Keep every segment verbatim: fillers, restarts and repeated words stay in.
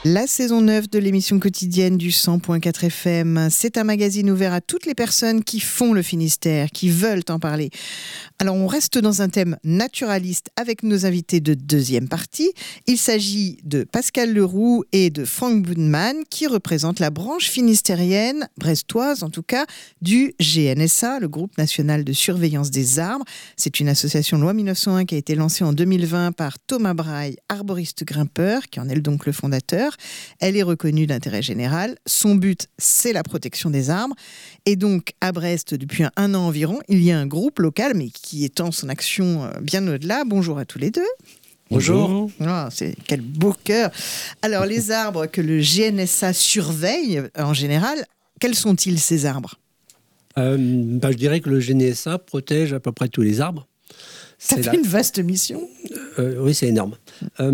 La saison neuf de l'émission quotidienne du cent point quatre F M, c'est un magazine ouvert à toutes les personnes qui font le Finistère, qui veulent en parler. Alors on reste dans un thème naturaliste avec nos invités de deuxième partie. Il s'agit de Pascal Leroux et de Franck Budman qui représentent la branche finistérienne, brestoise en tout cas, du G N S A, le groupe national de surveillance des arbres. C'est une association loi mille neuf cent un qui a été lancée en deux mille vingt par Thomas Braille, arboriste grimpeur, qui en est donc le fondateur. Elle est reconnue d'intérêt général. Son but, c'est la protection des arbres. Et donc, à Brest, depuis un, un an environ, il y a un groupe local, mais qui étend son action bien au-delà. Bonjour à tous les deux. Bonjour. Oh, c'est, quel beau cœur. Alors, les arbres que le G N S A surveille, en général, quels sont-ils, ces arbres ? euh, bah, Je dirais que le G N S A protège à peu près tous les arbres. Ça c'est fait la... une vaste mission. Euh, oui, c'est énorme. Euh,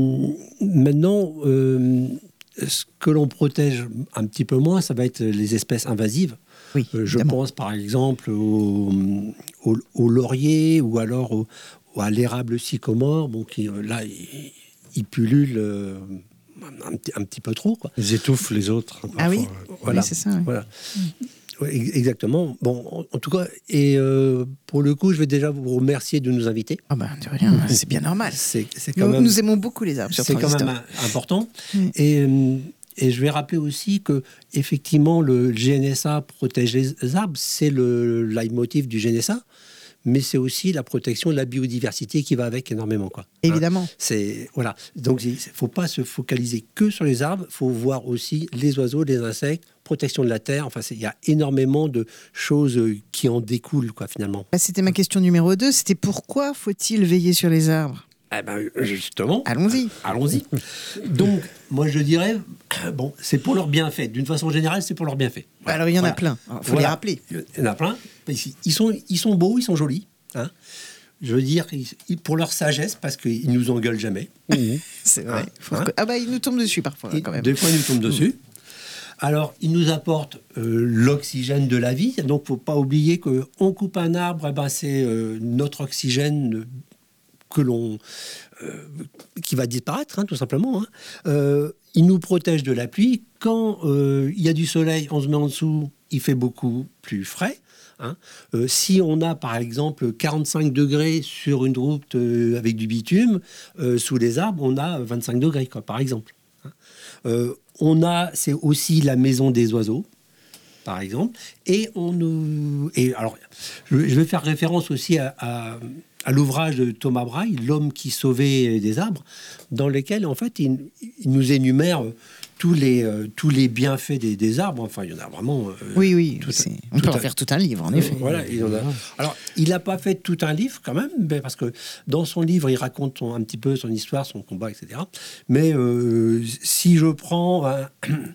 maintenant, euh, ce que l'on protège un petit peu moins, ça va être les espèces invasives. Oui, euh, je pense par exemple au, au, au laurier ou alors au, à l'érable sycomore, bon, qui là, il, il pullule euh, un, un petit peu trop, quoi. Ils étouffent les autres. Ah parfois. Oui, voilà, oui, c'est ça. Oui. Voilà. Mm. Oui, exactement. Bon, en, en tout cas, et euh, pour le coup, je vais déjà vous remercier de nous inviter. Ah ben, de rien, c'est bien normal. C'est, c'est quand nous, même, nous aimons beaucoup les arbres sur C'est Transistor. quand même important. Oui. Et, et je vais rappeler aussi que, effectivement, le G N S A protège les arbres, c'est le leitmotiv du G N S A. Mais c'est aussi la protection de la biodiversité qui va avec énormément, quoi. Évidemment. Hein, c'est, voilà. Donc, il ne faut pas se focaliser que sur les arbres, il faut voir aussi les oiseaux, les insectes, protection de la terre. Enfin, il y a énormément de choses qui en découlent, quoi, finalement. Bah, c'était ma question numéro deux. C'était pourquoi faut-il veiller sur les arbres ? Eh ben, justement. Allons-y. Allons-y. Donc, moi, je dirais, bon, c'est pour leur bienfait. D'une façon générale, c'est pour leur bienfait. Voilà. Alors, il y en voilà. a plein. Il faut voilà. les rappeler. Il y en a plein. Ils sont, ils sont beaux, ils sont jolis. Hein. Je veux dire, ils, pour leur sagesse, parce qu'ils nous engueulent jamais. Mmh. C'est vrai. Hein. Faut hein. que... Ah bah, ils nous tombent dessus parfois, là, quand même. Des fois, ils nous tombent dessus. Mmh. Alors, ils nous apportent euh, l'oxygène de la vie. Donc, il ne faut pas oublier qu'on coupe un arbre, eh ben, c'est euh, notre oxygène que l'on, euh, qui va disparaître, hein, tout simplement. Hein. Euh, ils nous protègent de la pluie. Quand euh, il y a du soleil, on se met en dessous, il fait beaucoup plus frais. Hein. Euh, si on a par exemple quarante-cinq degrés sur une route euh, avec du bitume, euh, sous les arbres, on a vingt-cinq degrés, quoi, par exemple. Hein. Euh, on a, c'est aussi la maison des oiseaux, par exemple. Et on nous, et alors, je, je vais faire référence aussi à, à, à l'ouvrage de Thomas Braille, L'homme qui sauvait des arbres, dans lequel en fait il, il nous énumère tous les, euh, tous les bienfaits des, des arbres. Enfin, il y en a vraiment... Euh, oui, oui. Tout, c'est... On peut en faire tout un livre, en effet. Euh, voilà, il en a. Alors, il n'a pas fait tout un livre, quand même, parce que dans son livre, il raconte son, un petit peu son histoire, son combat, et cetera. Mais euh, si je prends... Un,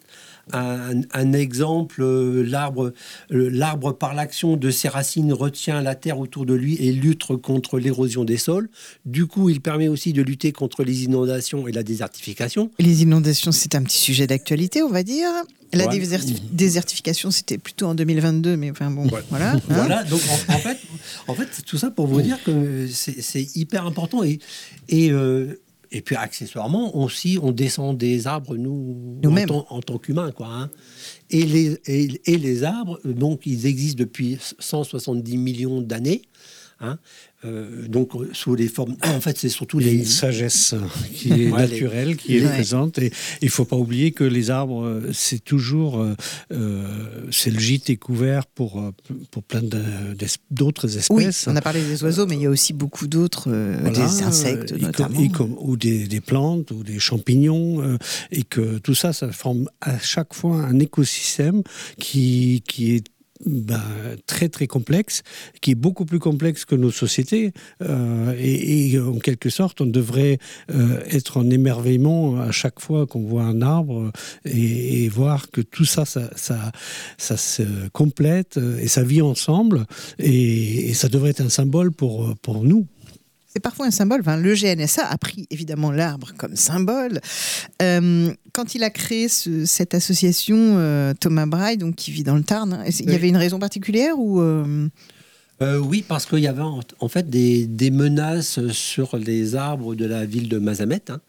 Un, un exemple, euh, l'arbre, euh, l'arbre par l'action de ses racines retient la terre autour de lui et lutte contre l'érosion des sols. Du coup, il permet aussi de lutter contre les inondations et la désertification. Les inondations, c'est un petit sujet d'actualité, on va dire. La ouais. désertif- désertification, c'était plutôt en deux mille vingt-deux, mais enfin bon, ouais. voilà. Hein voilà, donc en, en, fait, en fait, tout ça pour vous dire que c'est, c'est hyper important et... et euh, Et puis, accessoirement, aussi, on descend des arbres, nous, Nous-mêmes. En, tant, en tant qu'humains, quoi. Hein. Et, les, et, et les arbres, donc, ils existent depuis cent soixante-dix millions d'années. Hein. Euh, donc, sous les formes... En fait, c'est surtout les... une sagesse qui est ouais, naturelle, les... qui est ouais. présente. Et il ne faut pas oublier que les arbres, c'est toujours... Euh, c'est le gîte est couvert pour, pour plein de, d'autres espèces. Oui, on a parlé des oiseaux, mais il y a aussi beaucoup d'autres, euh, voilà, des insectes, et notamment. Com, et com, ou des, des plantes, ou des champignons. Euh, et que tout ça, ça forme à chaque fois un écosystème qui, qui est Ben, très très complexe, qui est beaucoup plus complexe que nos sociétés euh, et, et en quelque sorte on devrait euh, être en émerveillement à chaque fois qu'on voit un arbre et, et voir que tout ça ça, ça ça se complète et ça vit ensemble et, et ça devrait être un symbole pour, pour nous. C'est parfois un symbole. Enfin, le G N S A a pris évidemment l'arbre comme symbole. Euh, quand il a créé ce, cette association, euh, Thomas Braille, donc qui vit dans le Tarn, hein, il y oui. avait une raison particulière ou euh... Euh, oui, parce qu'il y avait en, en fait des, des menaces sur les arbres de la ville de Mazamet. Hein.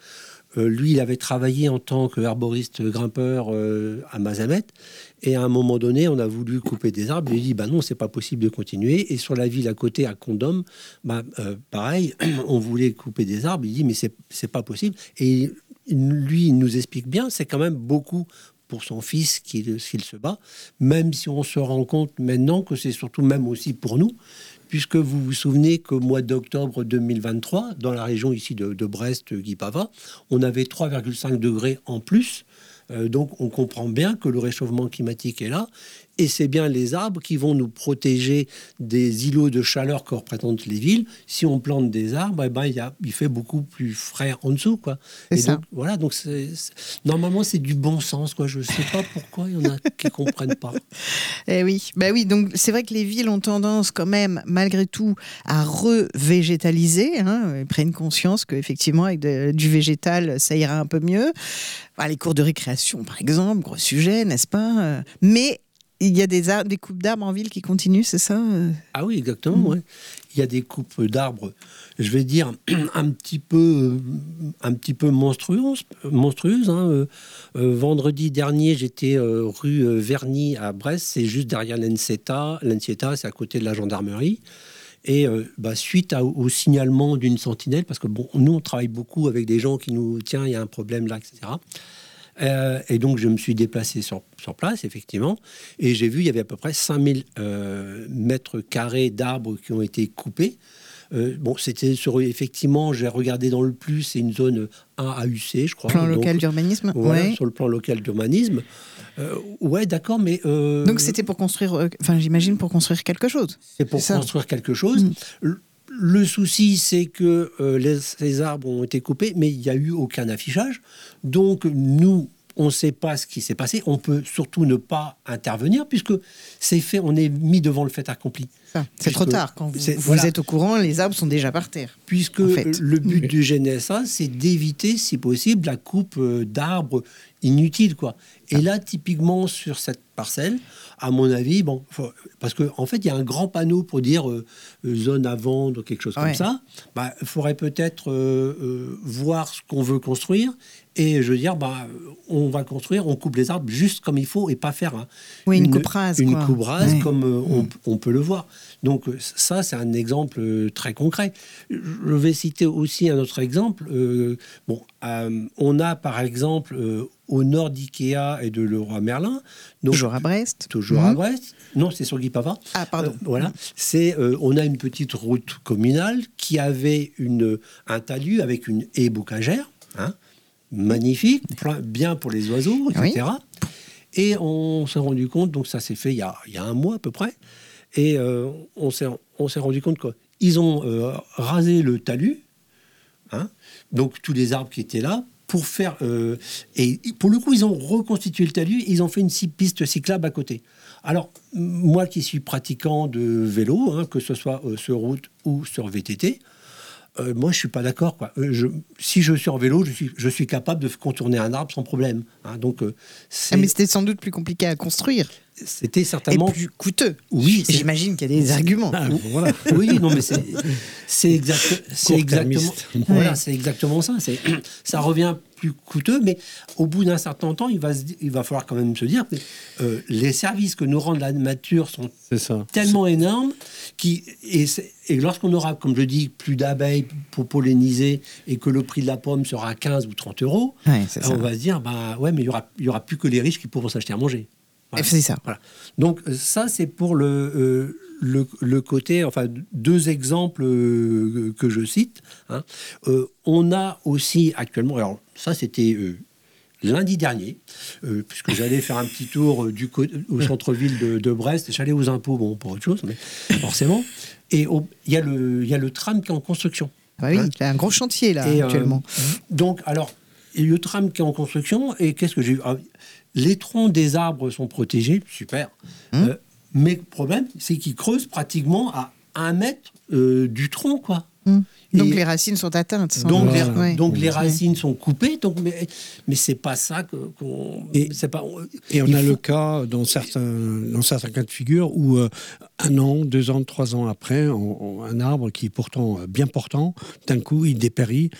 Euh, lui, il avait travaillé en tant qu'arboriste grimpeur euh, à Mazamet. Et à un moment donné, on a voulu couper des arbres. Il a dit, bah non, c'est pas possible de continuer. Et sur la ville à côté, à Condom, bah, euh, pareil, on voulait couper des arbres. Il dit, mais c'est, c'est pas possible. Et lui, il nous explique bien, c'est quand même beaucoup pour son fils qu'il, qu'il se bat, même si on se rend compte maintenant que c'est surtout même aussi pour nous, puisque vous vous souvenez qu'au mois d'octobre deux mille vingt-trois, dans la région ici de, de Brest-Guipava, on avait trois virgule cinq degrés en plus. Euh, donc on comprend bien que le réchauffement climatique est là, et c'est bien les arbres qui vont nous protéger des îlots de chaleur que représentent les villes. Si on plante des arbres, eh ben, il, y a, il fait beaucoup plus frais en dessous, quoi. C'est et ça. donc, voilà, donc c'est, c'est, normalement c'est du bon sens, quoi. Je ne sais pas pourquoi il y en a qui ne comprennent pas. Eh oui, bah oui, donc c'est vrai que les villes ont tendance quand même, malgré tout, à re-végétaliser. Hein. Ils prennent conscience qu'effectivement, avec de, du végétal, ça ira un peu mieux. Enfin, les cours de récréation, par exemple, gros sujet, n'est-ce pas? Mais il y a des, ar- des coupes d'arbres en ville qui continuent, c'est ça? Ah oui, exactement, mmh. ouais. Il y a des coupes d'arbres, je vais dire, un petit peu, un petit peu monstrueuses. monstrueuses hein. euh, euh, vendredi dernier, j'étais euh, rue euh, Verny à Brest, c'est juste derrière l'Enceta. L'Enceta, c'est à côté de la gendarmerie. Et euh, bah, suite à, au signalement d'une sentinelle, parce que bon, nous, on travaille beaucoup avec des gens qui nous... Tiens, il y a un problème là, et cetera. Euh, et donc, je me suis déplacé sur, sur place, effectivement, et j'ai vu, il y avait à peu près cinq mille euh, mètres carrés d'arbres qui ont été coupés. Euh, bon, c'était sur, effectivement, j'ai regardé dans le plus, c'est une zone un A U C, je crois. Plan donc, local d'urbanisme, voilà, ouais. Sur le plan local d'urbanisme. Euh, ouais, d'accord, mais... Euh, donc, c'était pour construire, enfin, euh, j'imagine, pour construire quelque chose. C'est pour c'est construire quelque chose. Mmh. Le, le souci, c'est que euh, les, ces arbres ont été coupés, mais il n'y a eu aucun affichage. Donc, nous... on ne sait pas ce qui s'est passé. On peut surtout ne pas intervenir puisque c'est fait, on est mis devant le fait accompli. Ça, c'est puisque, trop tard. Quand vous, vous voilà. êtes au courant, les arbres sont déjà par terre. Puisque en fait. le but du G N S A, c'est d'éviter, si possible, la coupe d'arbres inutile, quoi. Et là, typiquement, sur cette parcelle, à mon avis, bon, faut, parce qu'en en fait, il y a un grand panneau pour dire euh, zone à vendre, quelque chose ouais. comme ça. Bah, il faudrait peut-être euh, euh, voir ce qu'on veut construire. Et je veux dire, bah, on va construire, on coupe les arbres juste comme il faut et pas faire hein, oui, une, une coupe rase. Une quoi. coupe rase ouais. comme euh, on, on peut le voir. Donc ça, c'est un exemple très concret. Je vais citer aussi un autre exemple. Euh, bon, euh, on a par exemple euh, au nord d'Ikea et de Leroy Merlin. Donc, toujours à Brest. Toujours mmh. à Brest. Non, c'est sur Guipava. Ah, pardon. Euh, voilà. Mmh. C'est, euh, on a une petite route communale qui avait une, un talus avec une haie bocagère, hein, magnifique, bien pour les oiseaux, et cetera. Oui. Et on s'est rendu compte, donc ça s'est fait il y a, il y a un mois à peu près, et euh, on, s'est, on s'est rendu compte qu'ils ont euh, rasé le talus, hein, donc tous les arbres qui étaient là, pour faire... Euh, et pour le coup, ils ont reconstitué le talus, ils ont fait une piste cyclable à côté. Alors, moi qui suis pratiquant de vélo, hein, que ce soit euh, sur route ou sur V T T, Euh, moi, je suis pas d'accord. Quoi. Euh, je, si je suis en vélo, je suis, je suis capable de contourner un arbre sans problème. Hein, donc, euh, c'est... Ah, mais c'était sans doute plus compliqué à construire. C'était certainement et plus coûteux. Oui, c'est... j'imagine qu'il y a des arguments. Ah, voilà. Oui, non, mais c'est, c'est, exact, c'est exactement, voilà, c'est exactement ça. C'est, ça revient plus coûteux, mais au bout d'un certain temps, il va, se, il va falloir quand même se dire que euh, les services que nous rend la nature sont c'est ça. tellement c'est... énormes qui, et, et lorsqu'on aura, comme je dis, plus d'abeilles pour polliniser et que le prix de la pomme sera à quinze ou trente euros, ouais, c'est on ça. va se dire, bah, ouais, mais il n'y aura, il y aura plus que les riches qui pourront s'acheter à manger. Voilà. C'est ça. Voilà. Donc ça, c'est pour le, euh, le, le côté, enfin, deux exemples euh, que je cite. Hein. Euh, on a aussi actuellement, alors ça c'était euh, lundi dernier, euh, puisque j'allais faire un petit tour euh, du co- au centre-ville de, de Brest, j'allais aux impôts, bon, pour autre chose, mais forcément. Et il y, y a le tram qui est en construction. Ah oui, hein. il y a un gros chantier là, et, actuellement. Euh, donc, alors, il y a le tram qui est en construction, et qu'est-ce que j'ai vu ? Les troncs des arbres sont protégés, super. Mmh. Euh, mais le problème, c'est qu'ils creusent pratiquement à un mètre euh, du tronc, quoi. Mmh. Donc et les racines sont atteintes. Sans donc les, ouais. donc les racines sont coupées. Donc, mais mais c'est pas ça que, qu'on. Et, c'est pas, et on a faut... le cas dans certains dans certains cas de figure où euh, un an, deux ans, trois ans après, on, on, un arbre qui est pourtant bien portant, d'un coup il dépérit.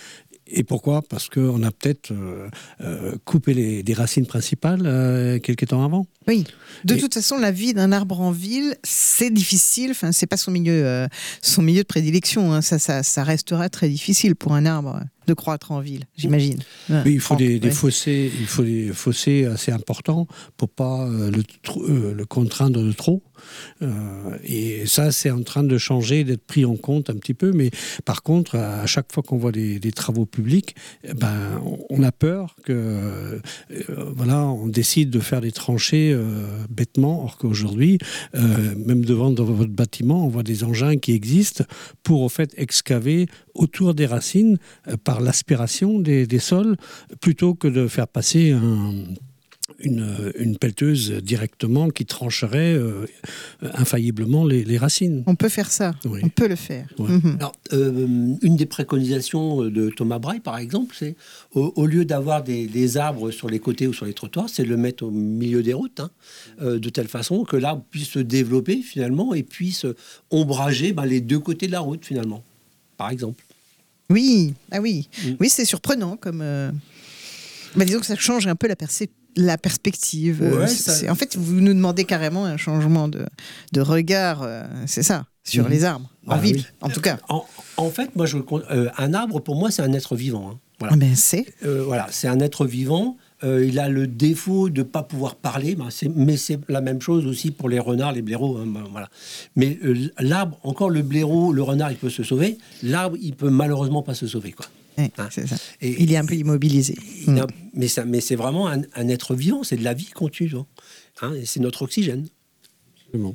Et pourquoi ? Parce qu'on a peut-être euh, euh, coupé les, des racines principales euh, quelques temps avant. Oui. De Et... toute façon, la vie d'un arbre en ville, c'est difficile. Enfin, c'est pas son milieu, euh, son milieu de prédilection. Hein. Ça, ça, ça restera très difficile pour un arbre de croître en ville, j'imagine. Ouais, oui, il faut Franck, des, des ouais. fossés, il faut des fossés assez importants pour pas euh, le, euh, le contraindre de trop. Euh, et ça, c'est en train de changer, d'être pris en compte un petit peu. Mais par contre, à chaque fois qu'on voit des, des travaux publics, eh ben, on a peur que, euh, voilà, on décide de faire des tranchées euh, bêtement, or qu'aujourd'hui, euh, même devant dans votre bâtiment, on voit des engins qui existent pour, au fait, excaver autour des racines euh, par l'aspiration des, des sols, plutôt que de faire passer un, une, une pelleteuse directement qui trancherait euh, infailliblement les, les racines. On peut faire ça, Oui. on peut le faire. Ouais. Mm-hmm. Alors, euh, une des préconisations de Thomas Braille, par exemple, c'est au, au lieu d'avoir des, des arbres sur les côtés ou sur les trottoirs, c'est de le mettre au milieu des routes, hein, euh, de telle façon que l'arbre puisse se développer finalement et puisse ombrager ben, les deux côtés de la route finalement, par exemple. Oui, ah oui, Mm. oui, c'est surprenant comme. Euh... Bah, disons que ça change un peu la, percé- la perspective. Ouais, c'est, ça- c'est- En fait, vous nous demandez carrément un changement de, de regard, euh, c'est ça, sur Mhm. les arbres, en Ah, ville, oui. en tout cas. En, en fait, moi, je, euh, un arbre, pour moi, c'est un être vivant. Hein. Voilà. Ah ben, c'est. Euh, voilà, c'est un être vivant. Euh, il a le défaut de ne pas pouvoir parler, ben c'est, mais c'est la même chose aussi pour les renards, les blaireaux. Hein, ben voilà. Mais euh, l'arbre, encore le blaireau, le renard, il peut se sauver. L'arbre, il peut malheureusement pas se sauver, quoi. Ouais, Hein. c'est ça. Et- Il est un peu immobilisé. Il Mm. a- mais, ça, mais c'est vraiment un, un être vivant, c'est de la vie continue. Hein. Hein, et c'est notre oxygène. Absolument.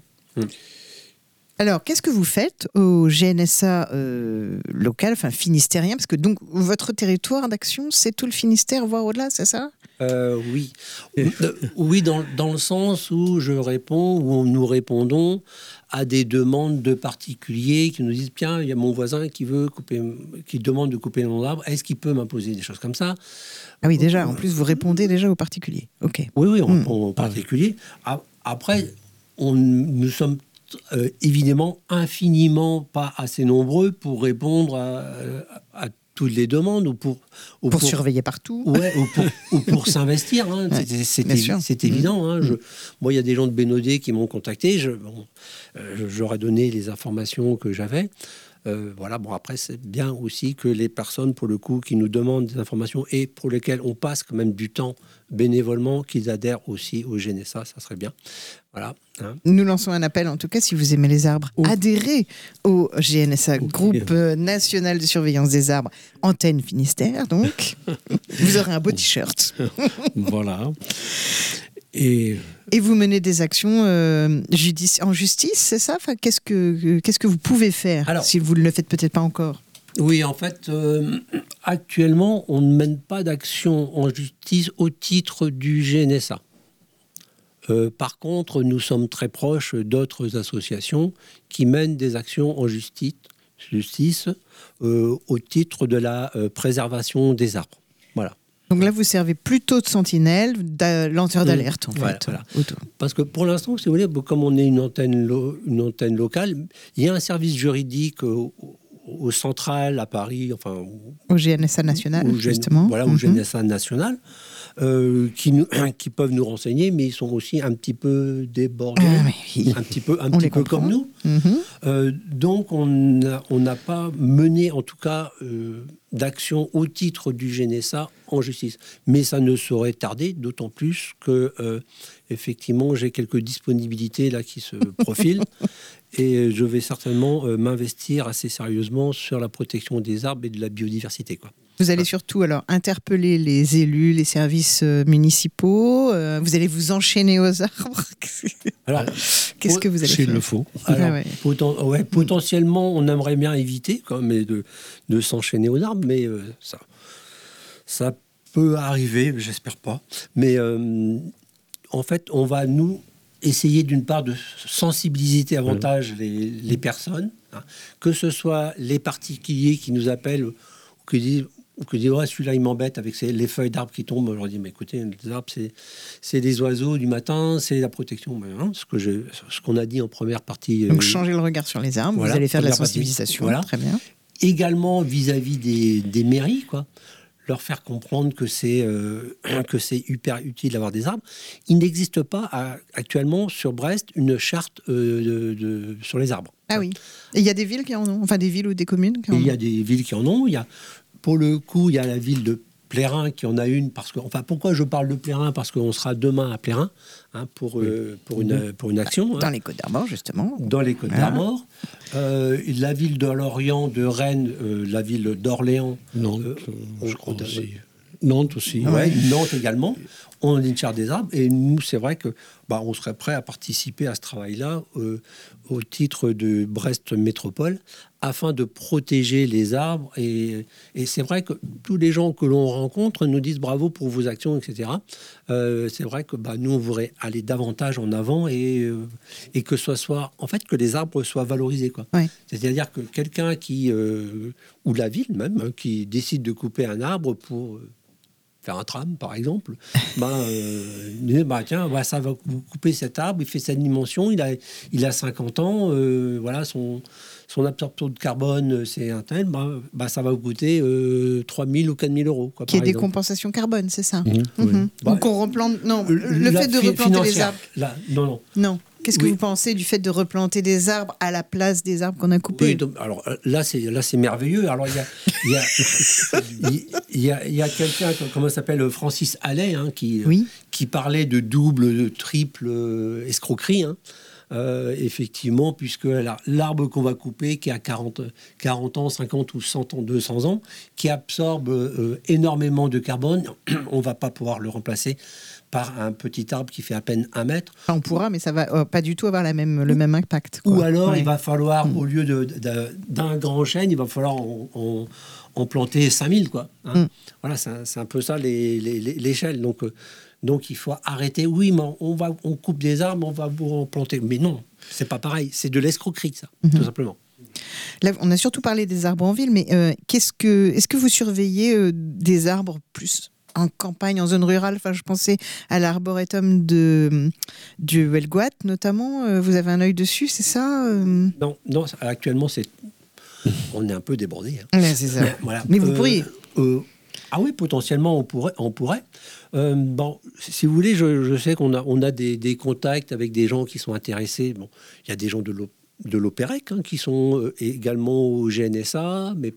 Alors, qu'est-ce que vous faites au G N S A euh, local, enfin finistérien, parce que donc votre territoire d'action, c'est tout le Finistère, voire au-delà, c'est ça ? Euh, oui, Euh, oui, dans, dans le sens où je réponds, où nous répondons à des demandes de particuliers qui nous disent tiens, il y a mon voisin qui veut couper, qui demande de couper mon arbre, est-ce qu'il peut m'imposer des choses comme ça? Ah oui, déjà, en plus, vous répondez déjà aux particuliers. Ok. Oui, oui, en, Mm. en particulier. A- Après, on, nous sommes euh, évidemment infiniment pas assez nombreux pour répondre à, à toutes les demandes ou pour ou Pour, surveiller partout. Ouais, ou pour, ou pour s'investir, hein. Ouais, c'est, c'est, bien évi- sûr. c'est évident. Hein. Je, moi, il y a des gens de Bénodet qui m'ont contacté. Je, bon, euh, je- j'aurais donné les informations que j'avais. Euh, voilà. Bon, après, c'est bien aussi que les personnes, pour le coup, qui nous demandent des informations et pour lesquelles on passe quand même du temps bénévolement, qu'ils adhèrent aussi au G N S A, ça serait bien. Voilà. Hein. Nous lançons un appel, en tout cas, si vous aimez les arbres, Oh. adhérez au G N S A, Ok. Groupe euh, National de Surveillance des Arbres, Antenne Finistère, donc. Vous aurez un beau t-shirt. Voilà. Et Et vous menez des actions euh, judici- en justice, c'est ça? Enfin, qu'est-ce que, qu'est-ce que vous pouvez faire, Alors- si vous ne le faites peut-être pas encore? Oui, en fait, euh, actuellement, on ne mène pas d'action en justice au titre du G N S A. Euh, par contre, nous sommes très proches d'autres associations qui mènent des actions en justice, justice euh, au titre de la euh, préservation des arbres. Voilà. Donc là, vous servez plutôt de sentinelle, de lanceur d'alerte, en fait. Voilà, voilà. Autour. Parce que pour l'instant, si vous voulez, comme on est une antenne, lo- une antenne locale, il y a un service juridique au, au central à Paris, enfin, Au G N S A national, au G- justement. Voilà, au Mhm. G N S A national, euh, qui, nous, qui peuvent nous renseigner, mais ils sont aussi un petit peu débordés, Ah, mais oui. un petit peu, un On petit les peu comprend. comme nous. Mhm. Euh, donc, on n'a on n'a pas mené, en tout cas, euh, d'action au titre du G N S A en justice. Mais ça ne saurait tarder, d'autant plus que, euh, effectivement, j'ai quelques disponibilités là qui se profilent. Et je vais certainement euh, m'investir assez sérieusement sur la protection des arbres et de la biodiversité, quoi. Vous allez surtout alors interpeller les élus, les services euh, municipaux. euh, vous allez vous enchaîner aux arbres. Alors, Qu'est-ce que vous allez s'il faire? le faut. Alors, Ah ouais. poten- ouais, potentiellement, on aimerait bien éviter quand même de, de s'enchaîner aux arbres, mais euh, ça, ça peut arriver, j'espère pas. Mais euh, en fait, on va nous essayer d'une part de sensibiliser davantage les, les personnes, hein, que ce soit les particuliers qui nous appellent ou qui disent ou que disent, ouais, celui-là, il m'embête avec ses- les feuilles d'arbres qui tombent. Je leur dis, mais écoutez, les arbres, c'est, c'est des oiseaux du matin, c'est la protection. Mais, hein, ce, que je, ce qu'on a dit en première partie. Donc euh, changer le regard sur les arbres, voilà, vous allez faire de la première partie. sensibilisation. Voilà. Très bien. également vis-à-vis des, des mairies, quoi. Leur faire comprendre que c'est euh, que c'est hyper utile d'avoir des arbres. Il n'existe pas à, actuellement sur Brest une charte euh, de, de, sur les arbres. Ah oui. Et il y a des villes qui en ont, enfin des villes ou des communes qui en Et ont. il y a des villes qui en ont. Il y a, pour le coup, il y a la ville de Plérin qui en a une, parce que, enfin, pourquoi je parle de Plérin? Parce qu'on sera demain à Plérin hein, pour, oui. euh, pour, une, pour une action. Dans hein. les Côtes d'Armor, justement. Dans les Côtes voilà. d'Armor. Euh, la ville de Lorient, de Rennes, euh, la ville d'Orléans. Nantes, euh, je crois aussi. Nantes aussi. Ouais, ouais. Nantes également. On a une charte des arbres. Et nous, c'est vrai que bah, on serait prêt à participer à ce travail-là euh, au titre de Brest Métropole, afin de protéger les arbres. Et, et c'est vrai que tous les gens que l'on rencontre nous disent bravo pour vos actions, et cetera. Euh, c'est vrai que bah, nous, on voudrait aller davantage en avant et, euh, et que ce soit, en fait, que les arbres soient valorisés, quoi. Ouais. C'est-à-dire que quelqu'un qui, euh, ou la ville même, hein, qui décide de couper un arbre pour euh, faire un tram, par exemple, ben, euh, bah, tiens, bah, ça va vous couper cet arbre, il fait cette dimension, il a, il a cinquante ans, euh, voilà, son... son absorption de carbone, c'est un tel, bah, bah, ça va vous coûter euh, trois mille ou quatre mille euros. Quoi, Qui est des exemple. compensations carbone, c'est ça? Mmh, mmh. oui. Donc on replante... Non, le fait de fi- replanter les arbres... Là, non, non. Non. Qu'est-ce que oui. vous pensez du fait de replanter des arbres à la place des arbres qu'on a coupés? Oui, donc, alors là, c'est, là, c'est merveilleux. Alors, il y a, il y a, il y a, il y a quelqu'un, comment ça s'appelle, Francis Allais, hein, qui, oui. qui parlait de double, de triple euh, escroquerie, hein. Euh, effectivement, puisque l'arbre qu'on va couper, qui a quarante, quarante ans, cinquante ou cent ans, deux cents ans, qui absorbe euh, énormément de carbone, on ne va pas pouvoir le remplacer par un petit arbre qui fait à peine un mètre. Enfin, on pourra, mais ça va euh, pas du tout avoir la même, le même impact. Quoi. Ou alors, ouais. il va falloir, mmh. au lieu de, de, d'un grand chêne, il va falloir en, en, en planter cinq mille, quoi. Hein. Mmh. Voilà, c'est un, c'est un peu ça les, les, les, l'échelle. Donc, euh, Donc il faut arrêter. Oui, mais on, va, on coupe des arbres, on va vous en planter. Mais non, c'est pas pareil. C'est de l'escroquerie, ça, mmh. tout simplement. Là, on a surtout parlé des arbres en ville, mais euh, qu'est-ce que, est-ce que vous surveillez euh, des arbres plus en campagne, en zone rurale? Enfin, je pensais à l'arboretum de, du Huelgoat, notamment. Euh, vous avez un œil dessus, c'est ça euh... Non, non. Actuellement, c'est... on est un peu débordé. Hein. Ouais, c'est ça. Voilà. Mais vous euh, pourriez. Euh, Ah oui, potentiellement, on pourrait. On pourrait. Euh, bon, si vous voulez, je, je sais qu'on a, on a des, des contacts avec des gens qui sont intéressés. Bon, il y a des gens de l'O, de l'Opérec hein, qui sont euh, également au G N S A, mais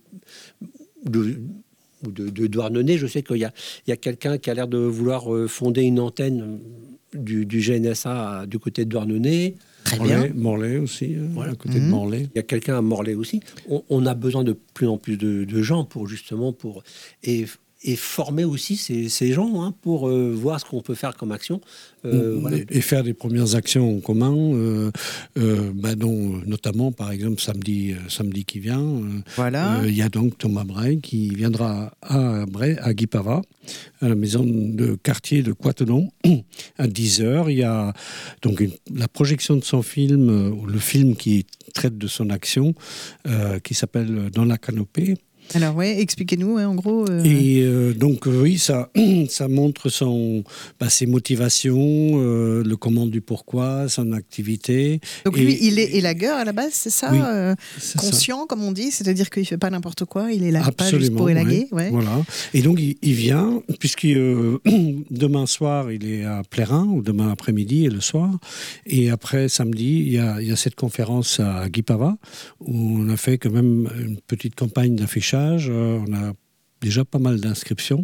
de, de, de Douarnenez. Je sais qu'il y a, il y a quelqu'un qui a l'air de vouloir fonder une antenne du, du G N S A du côté de Douarnenez. Très Morlaix, bien. Morlaix aussi, hein, voilà. à côté mmh. de Morlaix. Il y a quelqu'un à Morlaix aussi. On, on a besoin de plus en plus de, de gens pour justement pour et et former aussi ces, ces gens hein, pour euh, voir ce qu'on peut faire comme action. Euh, et, voilà. et faire des premières actions en commun, euh, euh, bah dont, notamment, par exemple, samedi, euh, samedi qui vient, il voilà. euh, y a donc Thomas Braille qui viendra à, Bray, à Guipava, à la maison de quartier de Coitenon, à dix heures. Il y a donc une, la projection de son film, euh, le film qui traite de son action, euh, qui s'appelle « Dans la canopée ». Alors ouais, expliquez-nous ouais, en gros. Euh... Et euh, donc euh, oui, ça, ça montre son, bah, ses motivations, euh, le comment du pourquoi, son activité. Donc et, lui, il est élagueur à la base, c'est ça, oui, euh, c'est conscient ça. comme on dit, c'est-à-dire qu'il fait pas n'importe quoi, il est là Absolument, pas juste pour élaguer. Ouais, ouais. Voilà. Et donc il, il vient, puisque euh, demain soir il est à Plérin, ou demain après-midi et le soir, et après samedi il y a, il y a cette conférence à Guipava où on a fait quand même une petite campagne d'affichage. On a déjà pas mal d'inscriptions.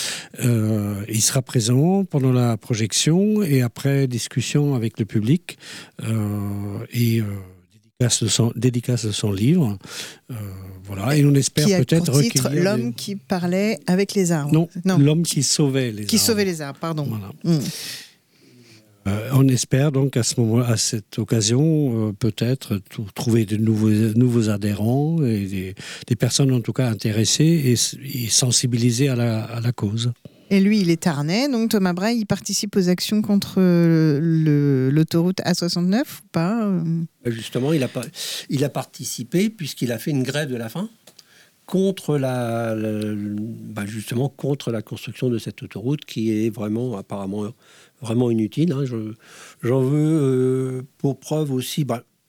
Euh, il sera présent pendant la projection et après discussion avec le public euh, et euh, dédicace, de son, dédicace de son livre. Euh, voilà. Et on espère qui a peut-être pour titre recueillir L'homme des... qui parlait avec les arbres. Non, non l'homme qui sauvait les qui arbres. sauvait les arbres, pardon. Voilà. Mmh. Euh, on espère donc à ce moment, à cette occasion, euh, peut-être t- trouver de nouveaux, nouveaux adhérents et des, des personnes en tout cas intéressées et, et sensibilisées à la, à la cause. Et lui, il est tarnais, donc Thomas Braille, il participe aux actions contre le, l'autoroute A soixante-neuf ou pas? Justement, il a, pas, il a participé puisqu'il a fait une grève de la faim contre la, la bah justement contre la construction de cette autoroute qui est vraiment apparemment vraiment inutile. Hein. Je, j'en veux euh, pour preuve aussi. Bah,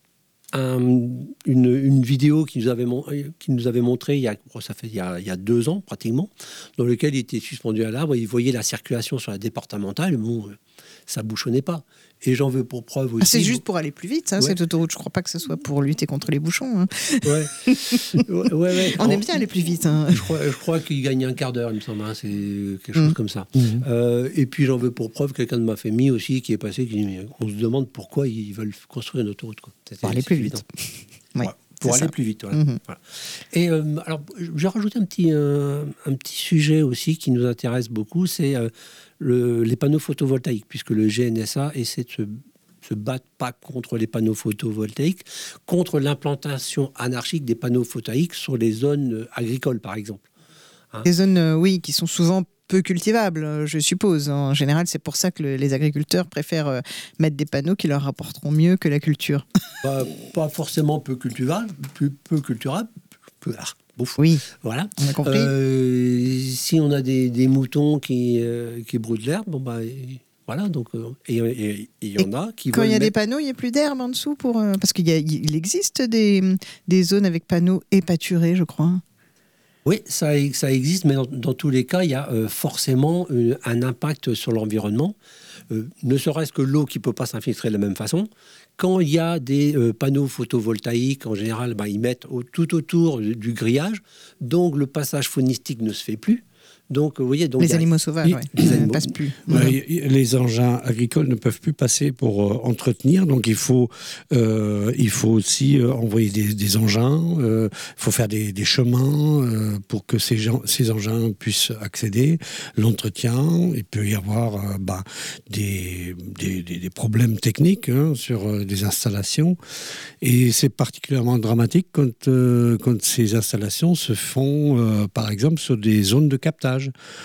un, une, une vidéo qui nous, avait, qui nous avait montré, il y a, ça fait il y a, il y a deux ans pratiquement, dans lequel il était suspendu à l'arbre et il voyait la circulation sur la départementale. Bon, ça bouchonnait pas. Et j'en veux pour preuve aussi. Ah, c'est juste pour aller plus vite, hein, ouais. Cette autoroute. Je crois pas que ce soit pour lutter contre les bouchons. Hein. Ouais. ouais, ouais, ouais. On aime bien aller plus vite. Hein. Je crois, je crois qu'il gagne un quart d'heure, il me semble. Hein, c'est quelque chose mmh. comme ça. Mmh. Euh, et puis j'en veux pour preuve quelqu'un de ma famille aussi qui est passé, qui dit, on se demande pourquoi ils veulent construire une autoroute. Quoi. C'est, pour aller plus vite. Ouais, pour aller ça. plus vite. Voilà. Mmh. Voilà. Et euh, alors, j'ai rajouté un petit, euh, un petit sujet aussi qui nous intéresse beaucoup, c'est euh, le, les panneaux photovoltaïques, puisque le G N S A essaie de se se battent pas contre les panneaux photovoltaïques, contre l'implantation anarchique des panneaux photovoltaïques sur les zones agricoles, par exemple. Hein des zones, euh, oui, qui sont souvent peu cultivables, je suppose. En général, c'est pour ça que le, les agriculteurs préfèrent euh, mettre des panneaux qui leur rapporteront mieux que la culture. Bah, pas forcément peu cultivables, peu, peu culturables, peu... Ah, bouf. Oui, voilà. On a compris. Euh, si on a des, des moutons qui, euh, qui broutent l'herbe, bon bah... Voilà, donc et il y en a qui quand il y a mettre... des panneaux, il n'y a plus d'herbe en dessous pour euh, parce qu'il y a, il existe des, des zones avec panneaux et pâturés, je crois. Oui, ça, ça existe, mais dans, dans tous les cas, il y a euh, forcément euh, un impact sur l'environnement. Euh, ne serait-ce que l'eau qui ne peut pas s'infiltrer de la même façon. Quand il y a des euh, panneaux photovoltaïques, en général, bah, ils mettent au, tout autour du, du grillage, donc le passage faunistique ne se fait plus. Donc, vous voyez, donc les animaux sauvages, ouais. les animaux ne passent plus. Ouais, les engins agricoles ne peuvent plus passer pour euh, entretenir, donc il faut, euh, il faut aussi euh, envoyer des, des engins, il euh, faut faire des, des chemins euh, pour que ces, gens, ces engins puissent accéder. L'entretien, il peut y avoir euh, bah, des, des, des problèmes techniques hein, sur euh, des installations, et c'est particulièrement dramatique quand, euh, quand ces installations se font, euh, par exemple, sur des zones de captage,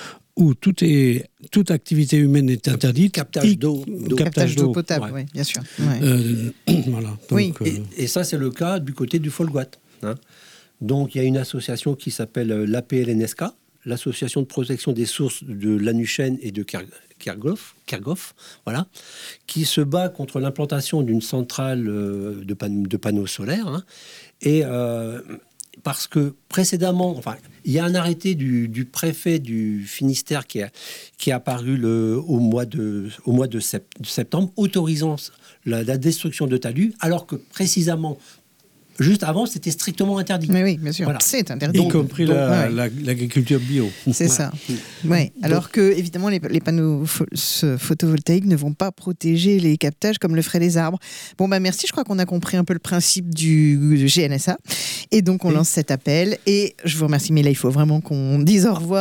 où tout est, toute activité humaine est interdite. Captage d'eau. d'eau. Captage d'eau potable, ouais. Oui, bien sûr. Ouais. Euh, voilà. Donc, oui. euh... et, et ça, c'est le cas du côté du Folgoat. Hein. Donc, il y a une association qui s'appelle l'A P L N S K, l'Association de protection des sources de Lanuchen et de Kergoff, Kergoff, voilà, qui se bat contre l'implantation d'une centrale de, pan- de panneaux solaires. Hein, et... Euh, parce que précédemment, enfin, il y a un arrêté du, du préfet du Finistère qui, a, qui est apparu le, au mois de, au mois de septembre, autorisant la, la destruction de talus, alors que précisément, juste avant, c'était strictement interdit. Mais oui, bien sûr, voilà. C'est interdit. Y compris donc, la, ouais. la, l'agriculture bio. C'est voilà. ça. Ouais. Alors donc, que, évidemment, les, les panneaux pho- photovoltaïques ne vont pas protéger les captages comme le feraient les arbres. Bon, bah merci, je crois qu'on a compris un peu le principe du, du G N S A. Et donc, on oui. lance cet appel. Et je vous remercie, mais là, il faut vraiment qu'on dise au revoir.